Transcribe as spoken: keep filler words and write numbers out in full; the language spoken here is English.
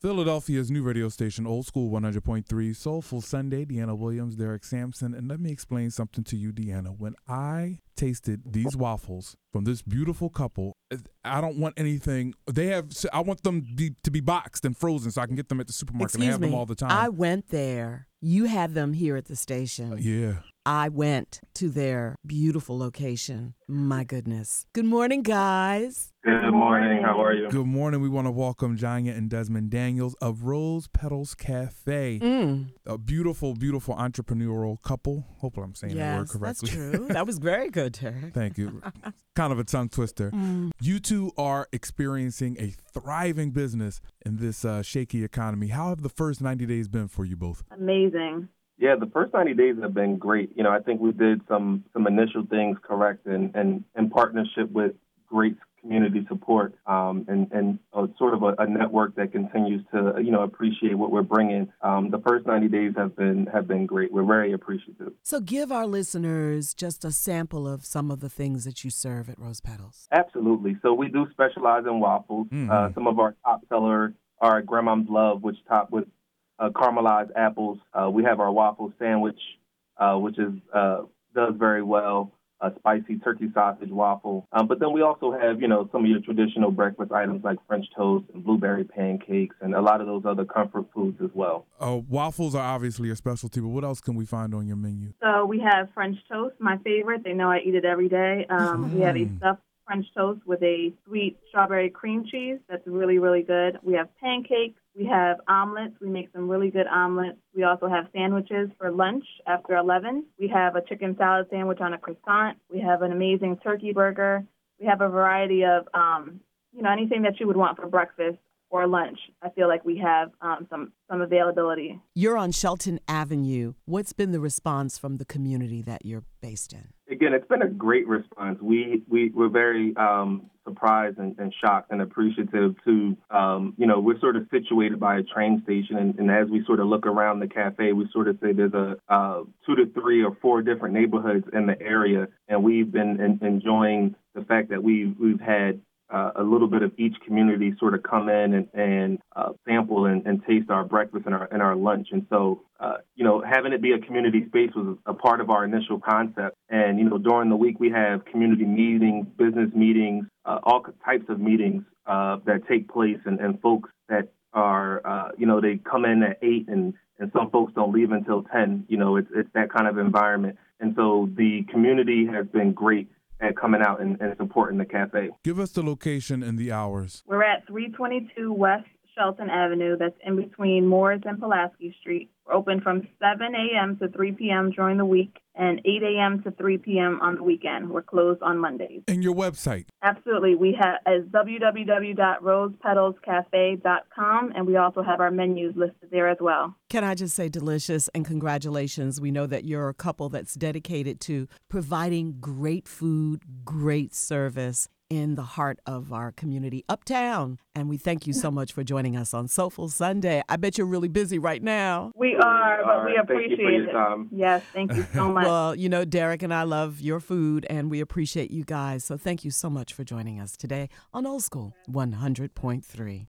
Philadelphia's new radio station, Old School one hundred point three, Soulful Sunday, Deanna Williams, Derek Sampson. And let me explain something to you, Deanna. When I tasted these waffles from this beautiful couple, I don't want anything. They have, I want them be, to be boxed and frozen so I can get them at the supermarket Excuse and have me, them all the time. I went there. You had them here at the station. Uh, yeah. I went to their beautiful location. My goodness. Good morning, guys. Good morning. How are you? Good morning. We want to welcome Janya and Desmond Daniels of Rose Petals Cafe. Mm. A beautiful, beautiful entrepreneurial couple. Hopefully I'm saying that word Yes, correctly. that's true. That was very good, Derek. Thank you. Kind of a tongue twister. Mm. You two are experiencing a thriving business in this uh, shaky economy. How have the first ninety days been for you both? Amazing. Yeah, the first ninety days have been great. You know, I think we did some some initial things correct and and in partnership with great community support um, and, and uh, sort of a, a network that continues to, you know, appreciate what we're bringing. Um, the first ninety days have been have been great. We're very appreciative. So give our listeners just a sample of some of the things that you serve at Rose Petals. Absolutely. So we do specialize in waffles. Mm-hmm. Uh, some of our top sellers are Grandma's Love, which top with uh, caramelized apples. Uh, we have our waffle sandwich, uh, which is uh, does very well. A spicy turkey sausage waffle. Um, but then we also have, you know, some of your traditional breakfast items like French toast and blueberry pancakes and a lot of those other comfort foods as well. Uh, waffles are obviously a specialty, but what else can we find on your menu? So we have French toast, my favorite. They know I eat it every day. Um, Mm. We have a stuffed French toast with a sweet strawberry cream cheese. That's really, really good. We have pancakes. We have omelets. We make some really good omelets. We also have sandwiches for lunch after eleven. We have a chicken salad sandwich on a croissant. We have an amazing turkey burger. We have a variety of, um, you know, anything that you would want for breakfast or lunch. I feel like we have um, some, some availability. You're on Shelton Avenue. What's been the response from the community that you're based in? Again, it's been a great response. We, we, we're very um, surprised and, and shocked and appreciative to, um, you know, we're sort of situated by a train station. And, and as we sort of look around the cafe, we sort of say there's a uh, two to three or four different neighborhoods in the area. And we've been in, enjoying the fact that we've, we've had Uh, a little bit of each community sort of come in and, and uh, sample and, and taste our breakfast and our and our lunch. And so, uh, you know, having it be a community space was a part of our initial concept. And, you know, during the week we have community meetings, business meetings, uh, all types of meetings uh, that take place and, and folks that are, uh, you know, they come in at eight and, and some folks don't leave until ten. You know, it's, it's that kind of environment. And so the community has been great at coming out and, and supporting the cafe. Give us the location and the hours. We're at three twenty-two West Shelton Avenue. That's in between Moores and Pulaski Street. We're open from seven a.m. to three p.m. during the week and eight a.m. to three p.m. on the weekend. We're closed on Mondays. And your website? Absolutely. We have is w w w dot rose petals cafe dot com, and we also have our menus listed there as well. Can I just say delicious and congratulations. We know that you're a couple that's dedicated to providing great food, great service in the heart of our community uptown. And we thank you so much for joining us on Soulful Sunday. I bet you're really busy right now. We are, but All we right. appreciate Thank you for your it. time. Yes, thank you so much. Well, you know, Derek and I love your food and we appreciate you guys. So thank you so much for joining us today on Old School one hundred point three.